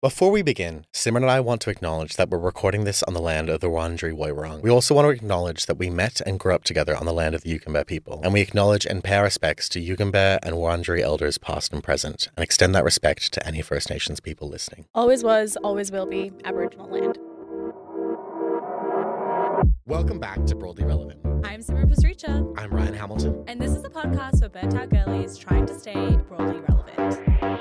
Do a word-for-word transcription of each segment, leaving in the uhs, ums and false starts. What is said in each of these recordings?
Before we begin, Simran and I want to acknowledge that we're recording this on the land of the Wurundjeri Woiwurrung. We also want to acknowledge that we met and grew up together on the land of the Yugambeh people, and we acknowledge and pay our respects to Yugambeh and Wurundjeri elders past and present, and extend that respect to any First Nations people listening. Always was, always will be Aboriginal land. Welcome back to Broadly Relevant. I'm Simran Pasricha. I'm Ryan Hamilton. And this is a podcast for burnt out girlies trying to stay broadly relevant.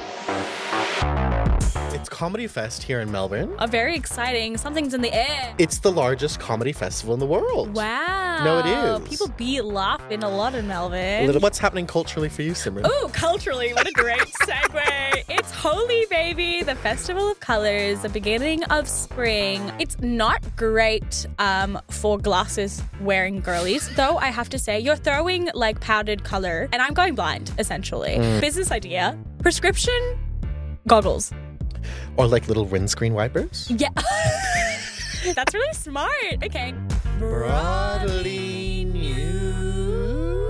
It's Comedy Fest here in Melbourne. A very exciting, something's in the air. It's the largest comedy festival in the world. Wow. No, it is. People be laughing a lot in Melbourne. A little, what's happening culturally for you, Simran? Oh, culturally, what a great segue. It's Holi, baby, the Festival of Colours, the beginning of spring. It's not great um, for glasses wearing girlies, though I have to say, you're throwing like powdered colour, and I'm going blind, essentially. Mm. Business idea, prescription goggles. Or like little windscreen wipers? Yeah. That's really smart. Okay. Broadly News.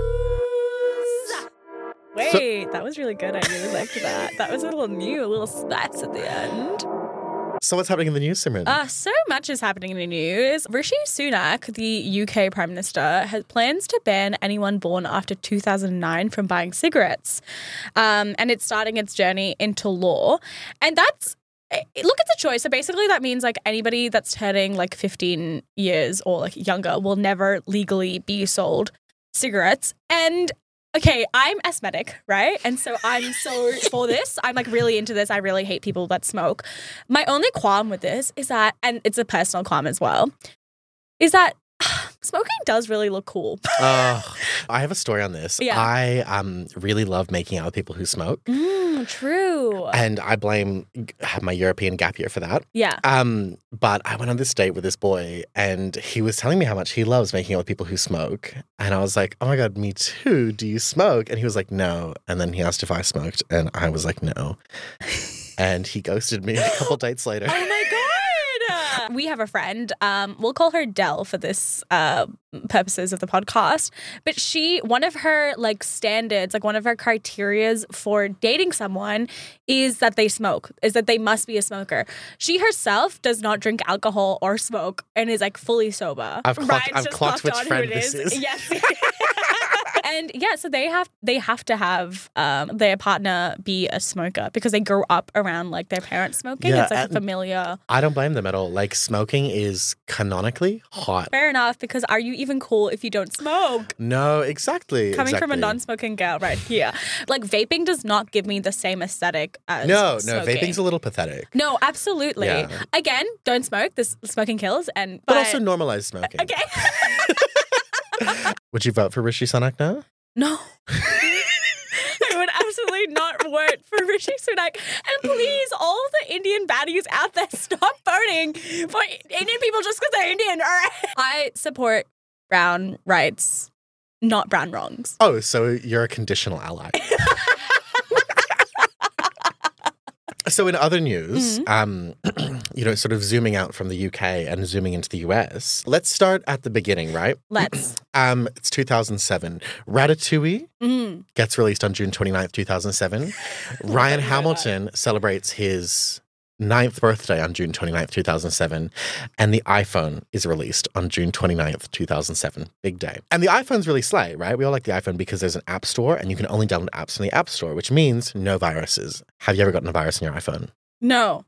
Wait, so- that was really good. I really liked that. That was a little new, a little spats at the end. So what's happening in the news, Simran? Uh, so much is happening in the news. Rishi Sunak, the U K Prime Minister, has plans to ban anyone born after two thousand nine from buying cigarettes. Um, and it's starting its journey into law. And that's Look, it's a choice. So basically that means like anybody that's turning like fifteen years or like younger will never legally be sold cigarettes. And okay, I'm asthmatic, right? And so I'm so for this. I'm like really into this. I really hate people that smoke. My only qualm with this is that, and it's a personal qualm as well, is that smoking does really look cool. uh, I have a story on this. Yeah. I um really love making out with people who smoke. Mm, true. And I blame my European gap year for that. Yeah. Um, but I went on this date with this boy and he was telling me how much he loves making out with people who smoke. And I was like, oh my God, me too. Do you smoke? And he was like, no. And then he asked if I smoked and I was like, no. And he ghosted me a couple dates later. Oh my God. We have a friend, um, we'll call her Dell for this uh, purposes of the podcast, but she, one of her like standards, like one of her criterias for dating someone is that they smoke, is that they must be a smoker. She herself does not drink alcohol or smoke and is like fully sober. I've clocked, I've clocked which friend this is. Yes. And yeah, so they have they have to have um, their partner be a smoker because they grew up around like their parents smoking. Yeah, it's like a familiar. I don't blame them at all. Like smoking is canonically hot. Fair enough, because are you even cool if you don't smoke? No, exactly. Coming exactly. from a non-smoking gal right here. Like vaping does not give me the same aesthetic as No, no, smoking. vaping's a little pathetic. No, absolutely. Yeah. Again, don't smoke. This smoking kills. And But, but also normalize smoking. Okay. Would you vote for Rishi Sunak now? No. I would absolutely not vote for Rishi Sunak. And please, all the Indian baddies out there, stop voting for Indian people just because they're Indian. All right. I support brown rights, not brown wrongs. Oh, so you're a conditional ally. So in other news, mm-hmm. um, you know, sort of zooming out from the U K and zooming into the U S, let's start at the beginning, right? Let's. um, it's two thousand seven. Ratatouille mm. gets released on June twenty-ninth, two thousand seven. Ryan Hamilton celebrates his ninth birthday on June twenty-ninth, two thousand seven. And the iPhone is released on June twenty-ninth, two thousand seven. Big day. And the iPhone's really slay, right? We all like the iPhone because there's an app store and you can only download apps from the app store, which means no viruses. Have you ever gotten a virus on your iPhone? No.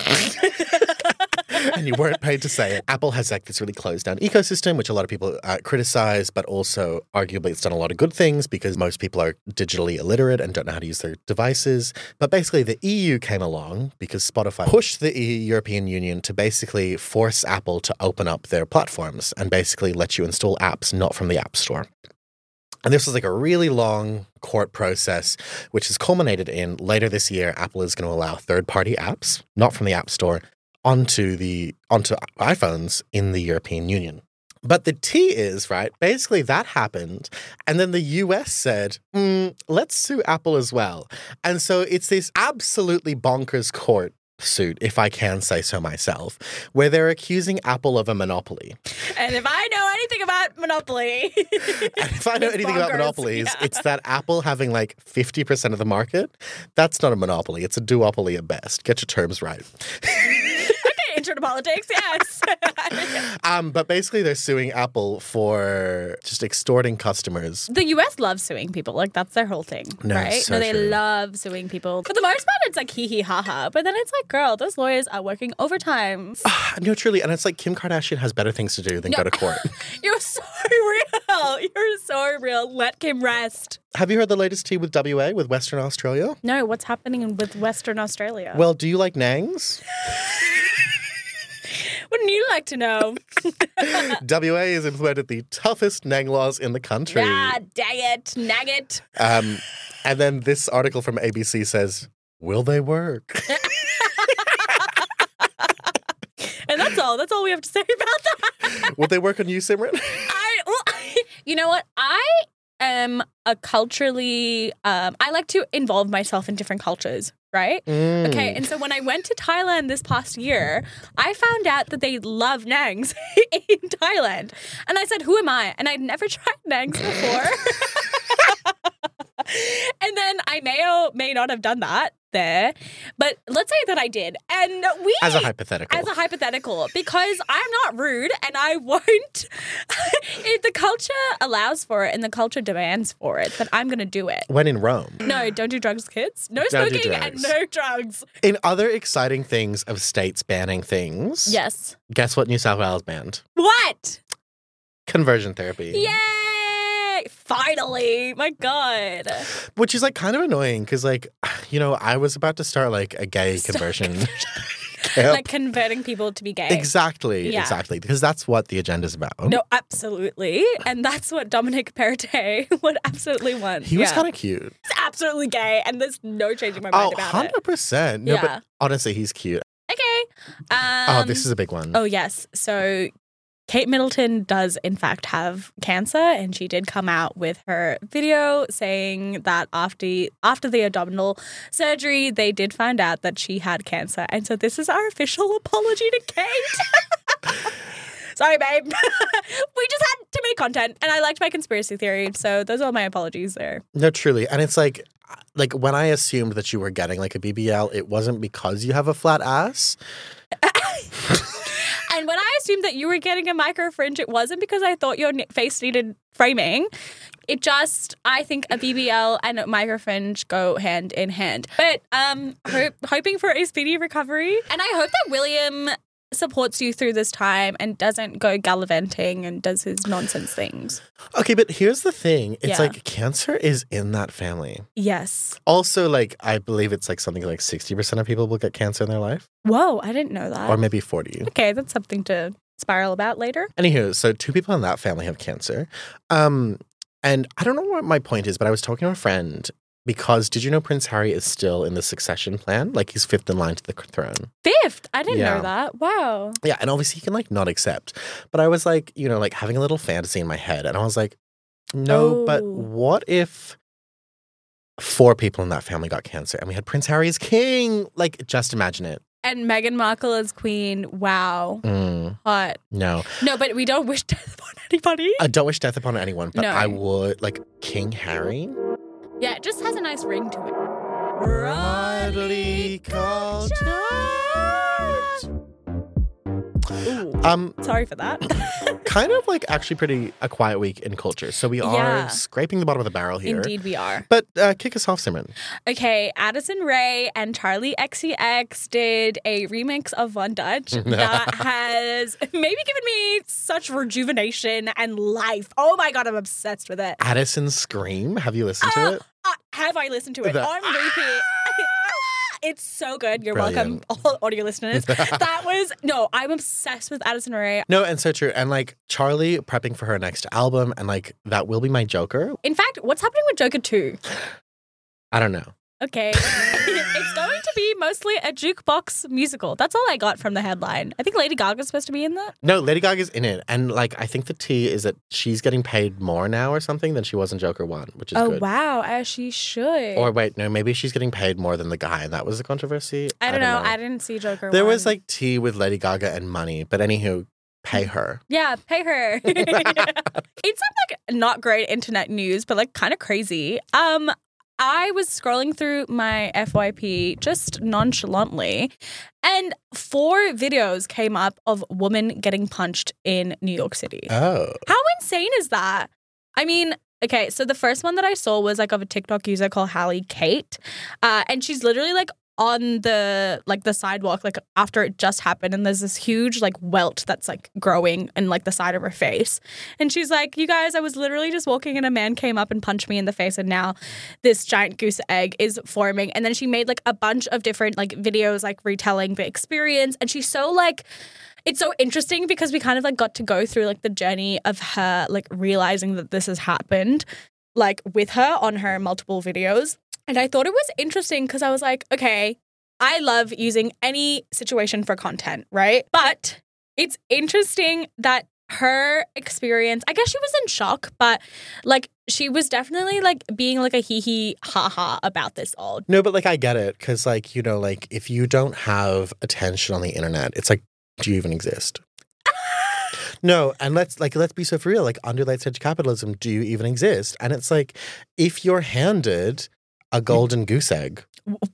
And you weren't paid to say it. Apple has like this really closed down ecosystem, which a lot of people uh, criticize, but also arguably it's done a lot of good things because most people are digitally illiterate and don't know how to use their devices. But basically the E U came along because Spotify pushed the E U, European Union to basically force Apple to open up their platforms and basically let you install apps not from the App Store. And this was like a really long court process, which has culminated in later this year, Apple is going to allow third-party apps, not from the App Store, onto the onto iPhones in the European Union. But the T is, right, basically that happened. And then the U S said, mm, let's sue Apple as well. And so it's this absolutely bonkers court suit, if I can say so myself, where they're accusing Apple of a monopoly. And if I know anything about Monopoly. And if I know It's anything about bonkers. monopolies, Yeah. it's that Apple having like fifty percent of the market. That's not a monopoly. It's a duopoly at best. Get your terms right. Okay, intro to politics, yes. Um, but basically, they're suing Apple for just extorting customers. The U S loves suing people. Like, that's their whole thing, No, right? so no, they true. love suing people. For the most part, it's like hee hee ha ha. But then it's like, girl, those lawyers are working overtime. No, truly. And it's like Kim Kardashian has better things to do than go to court. You're so real. You're so real. Let Kim rest. Have you heard the latest tea with W A, with Western Australia? No, what's happening with Western Australia? Well, do you like Nangs? Wouldn't you like to know? W A has implemented the toughest Nang laws in the country. Ah, dang it. Nag it. Um, and then this article from A B C says, will they work? And that's all. That's all we have to say about that. Will they work on you, Simran? I, well, you know what? I am a culturally, um, I like to involve myself in different cultures, right? Mm. Okay, and so when I went to Thailand this past year, I found out that they love Nangs in Thailand. And I said, who am I? And I'd never tried Nangs before. And then I may or may not have done that there. But let's say that I did. And we... As a hypothetical. As a hypothetical, because I'm not rude and I won't. If the culture allows for it and the culture demands for it, then I'm going to do it. When in Rome. No, don't do drugs, kids. No Don't do smoking and drugs. no drugs. In other exciting things of states banning things, Yes. guess what New South Wales banned? What? Conversion therapy. Yay! Finally. My God. Which is like kind of annoying because, like, you know, I was about to start like a gay conversion camp. Like converting people to be gay. Exactly, Yeah. exactly. Because that's what the agenda's about. No, absolutely. And that's what Dominic Perrottet would absolutely want. He was Yeah. kind of cute. He's absolutely gay and there's no changing my Oh, mind about it. one hundred percent. No, Yeah. but honestly, he's cute. Okay. Um, oh, this is a big one. Oh, yes. So Kate Middleton does, in fact, have cancer, and she did come out with her video saying that after after the abdominal surgery, they did find out that she had cancer. And so this is our official apology to Kate. Sorry, babe. We just had too many content, and I liked my conspiracy theory, so those are my apologies there. No, truly. And it's like, like when I assumed that you were getting like a B B L, it wasn't because you have a flat ass. And when I assumed that you were getting a micro fringe, it wasn't because I thought your ne- face needed framing. It just, I think a B B L and a micro fringe go hand in hand. But um, hope, hoping for a speedy recovery. And I hope that William supports you through this time and doesn't go gallivanting and does his nonsense things. Okay, but here's the thing. It's Yeah. like cancer is in that family. Yes. Also, like, I believe it's like something like sixty percent of people will get cancer in their life, Whoa, I didn't know that. or maybe forty. Okay, that's something to spiral about later. Anywho, so two people in that family have cancer. Um, and I don't know what my point is, but I was talking to a friend because did you know Prince Harry is still in the succession plan? Like he's fifth in line to the throne. Fifth. I didn't Yeah. know that. Wow. Yeah, and obviously he can like not accept. But I was like, you know, like having a little fantasy in my head. And I was like, no, but Oh. what if four people in that family got cancer and we had Prince Harry as king? Like, just imagine it. And Meghan Markle as queen. Wow. Mm, Hot. no. No, but we don't wish death upon anybody. I don't wish death upon anyone, but No. I would, like, King Harry. Yeah, it just has a nice ring to it. Broadly cultured. Ooh, Um, sorry for that. kind of like actually pretty a quiet week in culture. So we are Yeah. scraping the bottom of the barrel here. Indeed, we are. But uh, kick us off, Simran. Okay, Addison Rae and Charlie X C X did a remix of Von Dutch that has maybe given me such rejuvenation and life. Oh my God, I'm obsessed with it. Addison Scream. Have you listened to Uh, it? uh, have I listened to it The- on repeat? It's so good. You're Brilliant. welcome, all audio listeners. That was, no, I'm obsessed with Addison Rae. No, and so true. And like Charlie prepping for her next album, and like that will be my Joker. In fact, what's happening with Joker two? I don't know. Okay. It's going to be mostly a jukebox musical. That's all I got from the headline. I think Lady Gaga's supposed to be in that. No, Lady Gaga's in it. And like I think the tea is that she's getting paid more now or something than she was in Joker one, which is Oh, good. wow. As she should. Or wait, no, maybe she's getting paid more than the guy, and that was the controversy. I don't know. I didn't see Joker There one. was like tea with Lady Gaga and money, but anywho, Pay her. Yeah, pay her. It's some like not great internet news, but like kind of crazy. Um, I was scrolling through my F Y P just nonchalantly, and four videos came up of women getting punched in New York City. Oh. How insane is that? I mean, okay, so the first one that I saw was like of a TikTok user called Hallie Kate, uh, and she's literally like on the like the sidewalk like after it just happened, and there's this huge like welt that's like growing in like the side of her face, and she's like, you guys, I was literally just walking and a man came up and punched me in the face, and now this giant goose egg is forming. And then she made like a bunch of different like videos like retelling the experience, and she's so like, it's so interesting because we kind of like got to go through like the journey of her like realizing that this has happened like with her on her multiple videos. And I thought it was interesting because I was like, okay, I love using any situation for content, right? But it's interesting that her experience, I guess she was in shock, but like she was definitely like being like a hee hee ha ha about this all. No, but like I get it because like, you know, like if you don't have attention on the internet, it's like, do you even exist? No, and let's like let's be so for real. Like under late stage capitalism, do you even exist? And it's like if you're handed a golden goose egg,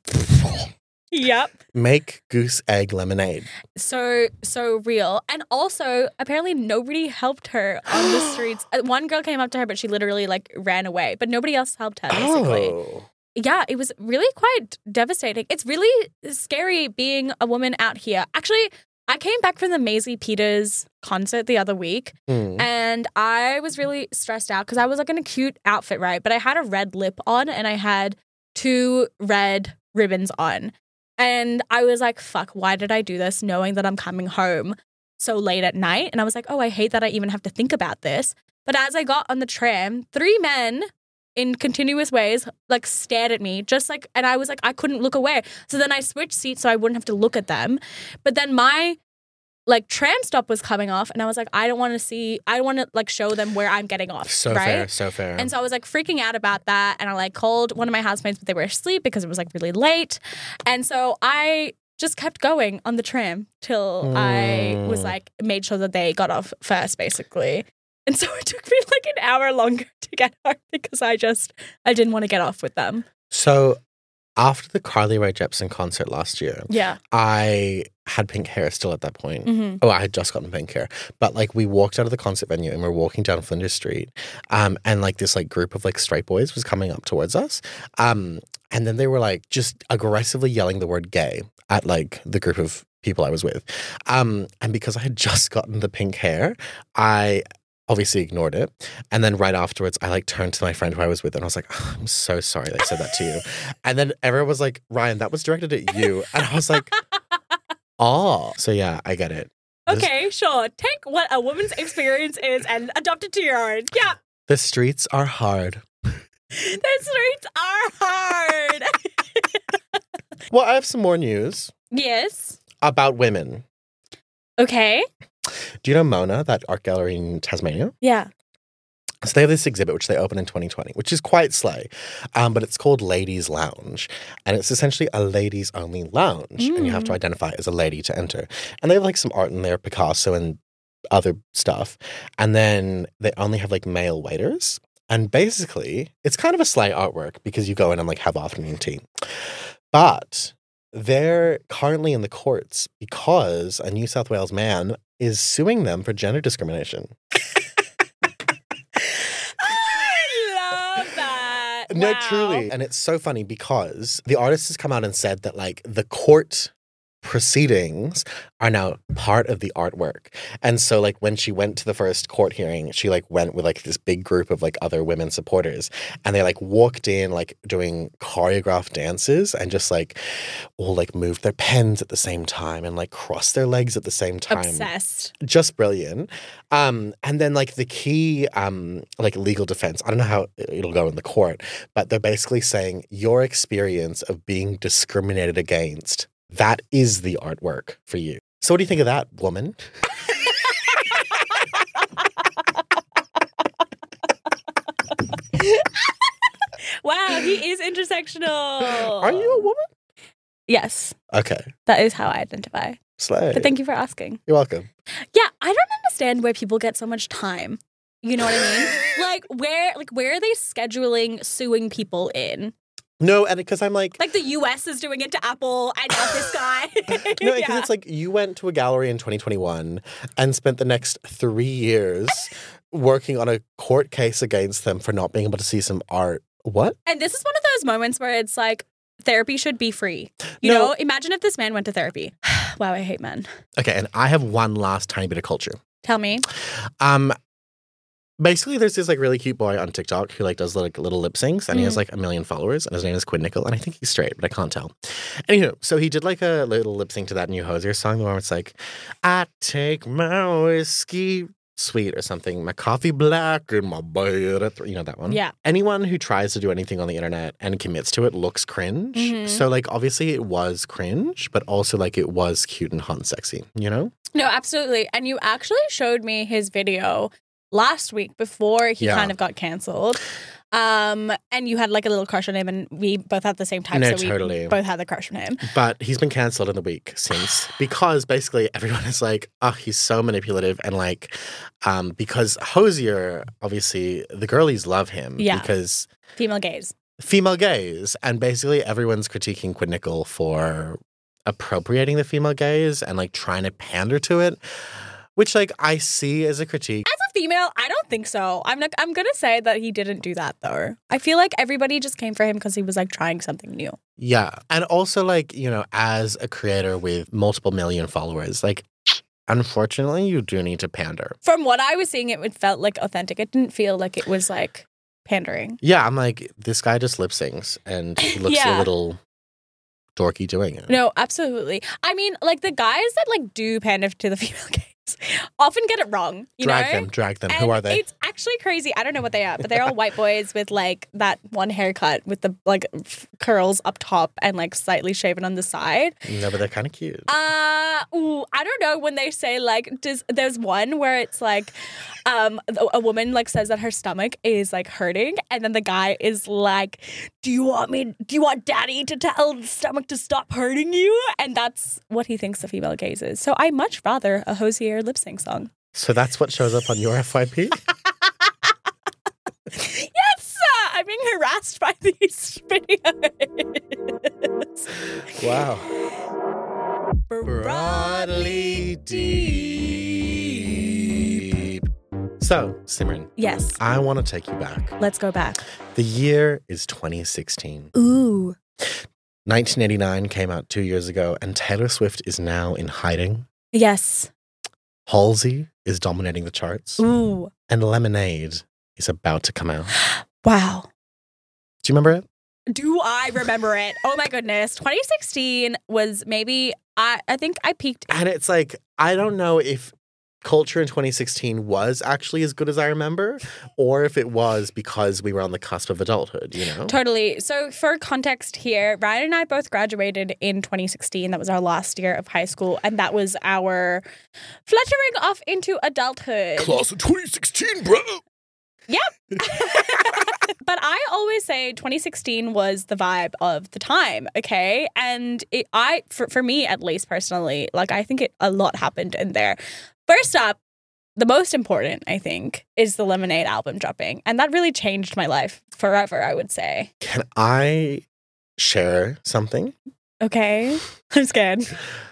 yep, make goose egg lemonade. So so real. And also apparently nobody helped her on the streets. Uh, One girl came up to her, but she literally like ran away. But nobody else helped her basically. Oh. Yeah, it was really quite devastating. It's really scary being a woman out here. Actually, I came back from the Maisie Peters concert the other week, Mm. and I was really stressed out because I was like in a cute outfit, right? But I had a red lip on and I had two red ribbons on. And I was like, fuck, why did I do this knowing that I'm coming home so late at night? And I was like, oh, I hate that I even have to think about this. But as I got on the tram, three men in continuous ways like stared at me just like, and I was like, I couldn't look away. So then I switched seats so I wouldn't have to look at them. But then my like tram stop was coming off and I was like, I don't want to see, I don't want to like show them where I'm getting off. So right? fair, so fair. And so I was like freaking out about that. And I like called one of my housemates, but they were asleep because it was like really late. And so I just kept going on the tram till mm. I was like, made sure that they got off first basically. And so it took me like an hour longer to get home because I just, I didn't want to get off with them. So after the Carly Rae Jepsen concert last year, yeah, I had pink hair still at that point. Mm-hmm. Oh, I had just gotten pink hair. But like we walked out of the concert venue and we we're walking down Flinders Street. Um, and like this like group of like straight boys was coming up towards us. Um, and then they were like just aggressively yelling the word gay at like the group of people I was with. Um, and because I had just gotten the pink hair, I obviously ignored it. And then right afterwards, I like turned to my friend who I was with and I was like, oh, I'm so sorry they said that to you. And then everyone was like, Ryan, that was directed at you. And I was like, oh. So yeah, I get it. Okay, this- sure. Take what a woman's experience is and adopt it to your own. Yeah. The streets are hard. The streets are hard. Well, I have some more news. Yes. About women. Okay. Do you know Mona, that art gallery in Tasmania? Yeah. So they have this exhibit which they opened in twenty twenty, which is quite slay, um, but it's called Ladies Lounge. And it's essentially a ladies-only lounge, mm. and you have to identify as a lady to enter. And they have like some art in there, Picasso and other stuff. And then they only have like male waiters. And basically, it's kind of a slay artwork because you go in and like have afternoon tea. But they're currently in the courts because a New South Wales man is suing them for gender discrimination. I love that. No, wow. truly. And it's so funny because the artist has come out and said that like the court proceedings are now part of the artwork. And so like when she went to the first court hearing, she like went with like this big group of like other women supporters, and they like walked in like doing choreographed dances and just like all like moved their pens at the same time and like crossed their legs at the same time. Obsessed. Just brilliant. Um and then like the key um like legal defense, I don't know how it'll go in the court, but they're basically saying your experience of being discriminated against, that is the artwork for you. So what do you think of that, woman? Wow, he is intersectional. Are you a woman? Yes. Okay. That is how I identify. Slay. But thank you for asking. You're welcome. Yeah, I don't understand where people get so much time. You know what I mean? Like where like where are they scheduling suing people in? No, and because I'm like... Like the U S is doing it to Apple and not this guy. No, because Yeah. it's like you went to a gallery in twenty twenty-one and spent the next three years working on a court case against them for not being able to see some art. What? And this is one of those moments where it's like therapy should be free. You No. know, imagine if this man went to therapy. Wow, I hate men. Okay, and I have one last tiny bit of culture. Tell me. Um, basically, there's this like really cute boy on TikTok who like does like little lip syncs, and he has like a million followers, and his name is Quinn Nickel, and I think he's straight, but I can't tell. Anywho, so he did like a little lip sync to that new Hosier song, the one where it's like, "I take my whiskey sweet" or something, "my coffee black and my bed," at th-" you know that one. Yeah. Anyone who tries to do anything on the internet and commits to it looks cringe. Mhm. So like obviously it was cringe, but also like it was cute and hot and sexy. You know? No, absolutely. And you actually showed me his video last week before he Yeah. kind of got cancelled. Um, and you had like a little crush on him, and we both had the same type, No, so we totally. both had the crush on him. But he's been cancelled in the week since because basically everyone is like, oh, he's so manipulative. And like, um, because Hosier, obviously, the girlies love him Yeah. because Female gaze. female gaze. And basically everyone's critiquing Quinn Nickel for appropriating the female gaze and like trying to pander to it, which like I see as a critique. As a female, I don't think so. I'm not, I'm gonna say that he didn't do that though. I feel like everybody just came for him because he was like trying something new. Yeah. And also like, you know, as a creator with multiple million followers, like, unfortunately, you do need to pander. From what I was seeing, it, it felt like authentic. It didn't feel like it was like pandering. Yeah, I'm like, this guy just lip syncs and he looks Yeah. a little dorky doing it. No, absolutely. I mean, like the guys that like do pander to the female gaze often get it wrong. You drag know? them, drag them. And Who are they? It's actually crazy. I don't know what they are, but they're all white boys with like that one haircut with the like f- curls up top and like slightly shaven on the side. No, but they're kind of cute. Uh, ooh, I don't know when they say like, does there's one where it's like, um, a, a woman like says that her stomach is like hurting, and then the guy is like, "Do you want me? Do you want daddy to tell the stomach to stop hurting you?" And that's what he thinks the female gaze is. So I much rather a Hosier lip sync song. So that's what shows up on your F Y P? Yes, uh, I'm being harassed by these videos. Wow. Broadly deep. So, Simran, Yes, I want to take you back. let's go back. The year is twenty sixteen. Ooh. nineteen eighty-nine came out two years ago, and Taylor Swift is now in hiding. Yes. Halsey is dominating the charts, Ooh. and Lemonade is about to come out. Wow. Do you remember it? Do I remember it? Oh my goodness. twenty sixteen was maybe, I, I think I peaked. And it's like, I don't know if culture in twenty sixteen was actually as good as I remember, or if it was because we were on the cusp of adulthood, you know? Totally. So for context here, Ryan and I both graduated in twenty sixteen. That was our last year of high school. And that was our fluttering off into adulthood. Class of twenty sixteen, bro! Yep. But I always say twenty sixteen was the vibe of the time, okay? And it, I, for, for me at least personally, like I think it, a lot happened in there. First up, the most important, I think, is the Lemonade album dropping. And that really changed my life forever, I would say. Can I share something? Okay. I'm scared.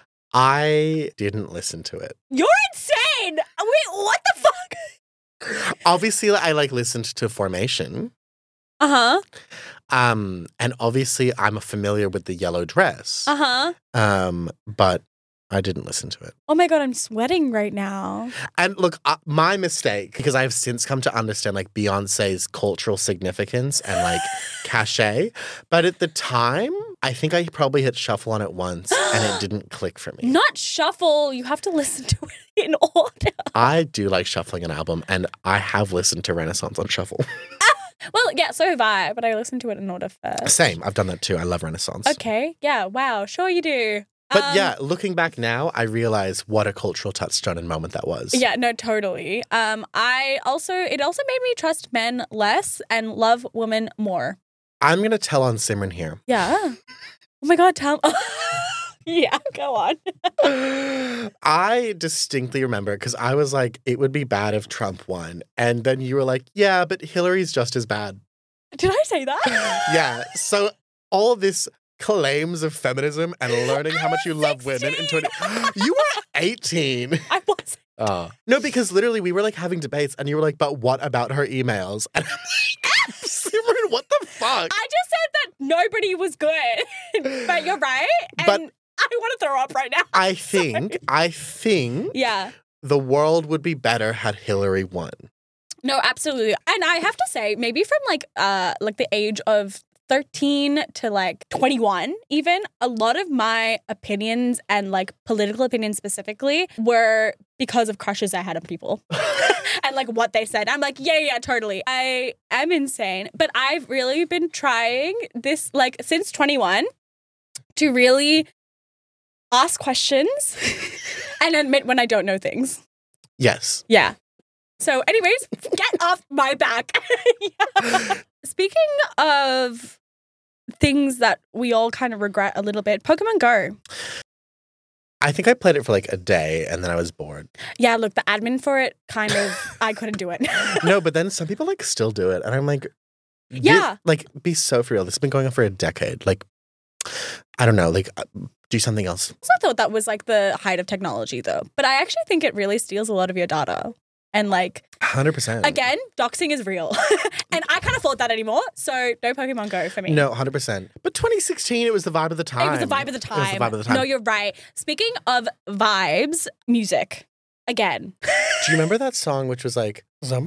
I didn't listen to it. You're insane! Wait, what the fuck? Obviously, I like listened to Formation. Uh-huh. Um, and obviously I'm familiar with the yellow dress. Uh-huh. Um, but I didn't listen to it. Oh my God, I'm sweating right now. And look, uh, my mistake, because I've since come to understand like Beyonce's cultural significance and like cachet. But at the time, I think I probably hit shuffle on it once and it didn't click for me. Not shuffle. You have to listen to it in order. I do like shuffling an album, and I have listened to Renaissance on shuffle. Well, yeah, so have I, but I listened to it in order first. Same. I've done that too. I love Renaissance. Okay. Yeah. Wow. Sure you do. But Um, yeah, looking back now, I realize what a cultural touchstone and moment that was. Yeah, no, totally. Um, I also, it also made me trust men less and love women more. I'm going to tell on Simran here. Yeah. Oh my God, tell Yeah, go on. I distinctly remember because I was like, it would be bad if Trump won. And then you were like, yeah, but Hillary's just as bad. Did I say that? Yeah. So all this claims of feminism and learning how much you love women in twenty You were eighteen. I was. Oh. No, because literally we were like having debates and you were like, but what about her emails? And I'm like, Simran, what the fuck? I just said that nobody was good. But you're right. And But I want to throw up right now. I think, I think Yeah. the world would be better had Hillary won. No, absolutely. And I have to say, maybe from like uh like the age of thirteen to like twenty-one even, a lot of my opinions and like political opinions specifically were because of crushes I had on people. And like what they said. I'm like, yeah, yeah, totally. I am insane. But I've really been trying this like since twenty-one to really ask questions and admit when I don't know things. Yes. Yeah. So anyways, get off my back. Yeah. Speaking of things that we all kind of regret a little bit, Pokemon Go. I think I played it for like a day and then I was bored. Yeah, look, the admin for it kind of, I couldn't do it. No, but then some people like still do it. And I'm like, Yeah. you- like be so for real. This has been going on for a decade. Like, I don't know, like uh, do something else. So I thought that was like the height of technology though. But I actually think it really steals a lot of your data. And like, one hundred percent. again, doxing is real. And I can't afford that anymore. So no Pokemon Go for me. No, one hundred percent. But twenty sixteen, it was the vibe of the time. It was the vibe of the time. It was the vibe of the time. No, you're right. Speaking of vibes, music. Again. Do you remember that song which was like... No,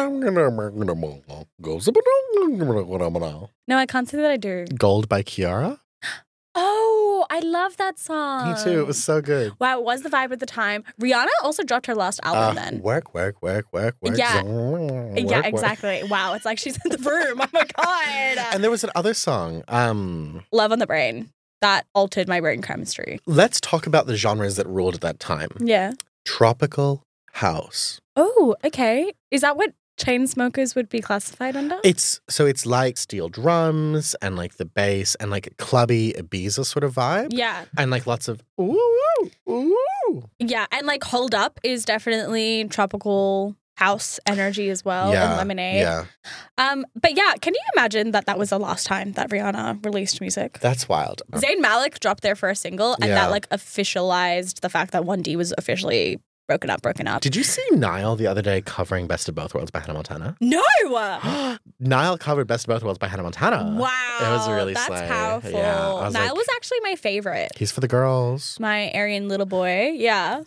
No, I can't say that I do. Gold by Kiara? Oh, I love that song. Me too. It was so good. Wow, it was the vibe at the time. Rihanna also dropped her last album Uh, then. work, work, work, work, work. Yeah. Work, Yeah, work. exactly. Wow, it's like she's in the room. Oh my God. And there was another song. Um, Love on the Brain. That altered my brain chemistry. let's talk about the genres that ruled at that time. Yeah. Tropical house. Oh, okay. Is that what Chainsmokers would be classified under? It's so it's like steel drums and like the bass and like clubby Ibiza sort of vibe. Yeah. And like lots of ooh, ooh. Yeah. And like Hold Up is definitely tropical house energy as well. yeah, And Lemonade. Yeah, Um, but yeah, can you imagine that that was the last time that Rihanna released music? that's wild. Zayn Malik dropped their first single and Yeah. that like officialized the fact that one D was officially broken up, broken up. Did you see Niall the other day covering Best of Both Worlds by Hannah Montana? No! Niall covered Best of Both Worlds by Hannah Montana. Wow. It was really That's slay. powerful. Yeah, I was Niall like, was actually my favorite. he's for the girls. My Aryan little boy. Yeah.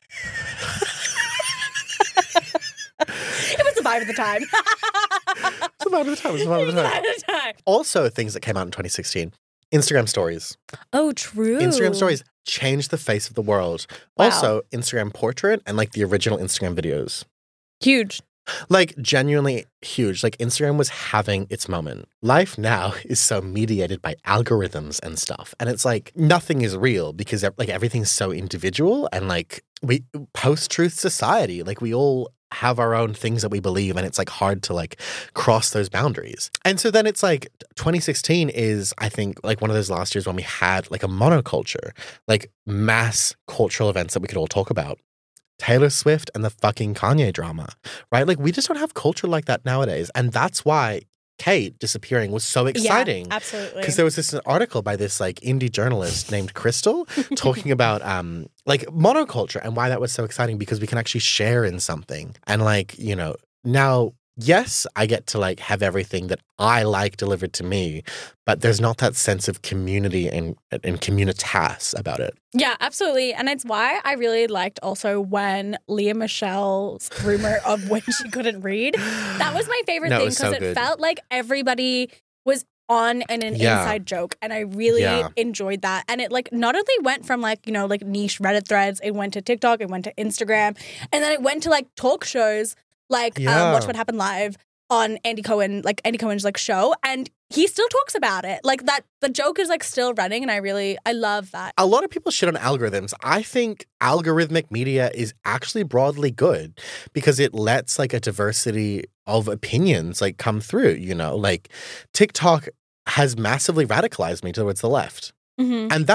It was the vibe of the time. It's the vibe of the time. It's the vibe of the It was the time. vibe of the time. Also, things that came out in twenty sixteen. Instagram stories. Oh, true. Instagram stories changed the face of the world. Wow. Also, Instagram portrait and like the original Instagram videos. Huge. Like genuinely huge. Like Instagram was having its moment. Life now is so mediated by algorithms and stuff. And it's like nothing is real because like everything's so individual and like we post-truth society. Like we all have our own things that we believe and it's like hard to like cross those boundaries. And so then it's like twenty sixteen is I think like one of those last years when we had like a monoculture, like mass cultural events that we could all talk about. Taylor Swift and the fucking Kanye drama, right? Like we just don't have culture like that nowadays. And that's why Kate disappearing was so exciting. Yeah, absolutely. Because there was this article by this like indie journalist named Crystal talking about um like monoculture and why that was so exciting because we can actually share in something. And like, you know, now, yes, I get to like have everything that I like delivered to me, but there's not that sense of community and, and communitas about it. Yeah, absolutely. And it's why I really liked also when Leah Michelle's rumor of when she couldn't read. That was my favorite No, it thing was because so it good. felt like everybody was on an, an Yeah. inside joke. And I really Yeah. enjoyed that. And it like not only went from like, you know, like niche Reddit threads, it went to TikTok, it went to Instagram, and then it went to like talk shows like Yeah. um, Watch What Happened Live on Andy Cohen, like Andy Cohen's like show. And he still talks about it. Like that, the joke is like still running. And I really, I love that. A lot of people shit on algorithms. I think algorithmic media is actually broadly good because it lets like a diversity of opinions like come through, you know, like TikTok has massively radicalized me towards the left. Mm-hmm. And that's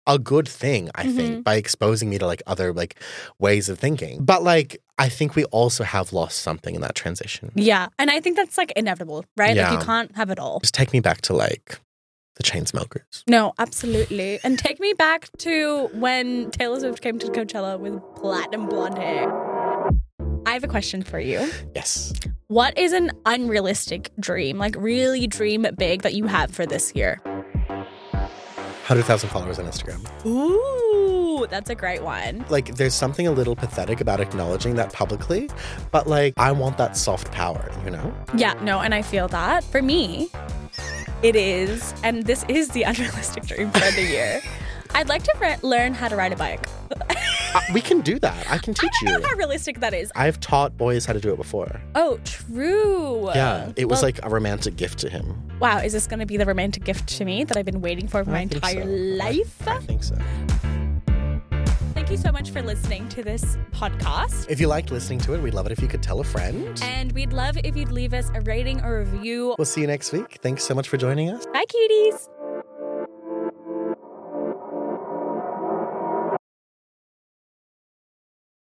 a good thing, I Mm-hmm. think, by exposing me to like other like ways of thinking. But like, I think we also have lost something in that transition. Yeah. And I think that's like inevitable, right? Like Yeah. you can't have it all. Just take me back to like the Chainsmokers. No, absolutely. And take me back to when Taylor Swift came to Coachella with platinum blonde hair. I have a question for you. Yes. What is an unrealistic dream, like really dream big, that you have for this year? one hundred thousand followers on Instagram. Ooh, that's a great one. Like, there's something a little pathetic about acknowledging that publicly, but like, I want that soft power, you know? Yeah, no, and I feel that. For me, it is, and this is the unrealistic dream for the year. I'd like to re- learn how to ride a bike. Uh, we can do that. I can teach I don't you. know how realistic that is. I've taught boys how to do it before. Oh, true. Yeah, it was Well, like a romantic gift to him. wow, is this going to be the romantic gift to me that I've been waiting for my I think entire so. life? I think so. Thank you so much for listening to this podcast. If you liked listening to it, we'd love it if you could tell a friend. And we'd love if you'd leave us a rating or review. We'll see you next week. Thanks so much for joining us. Bye, cuties.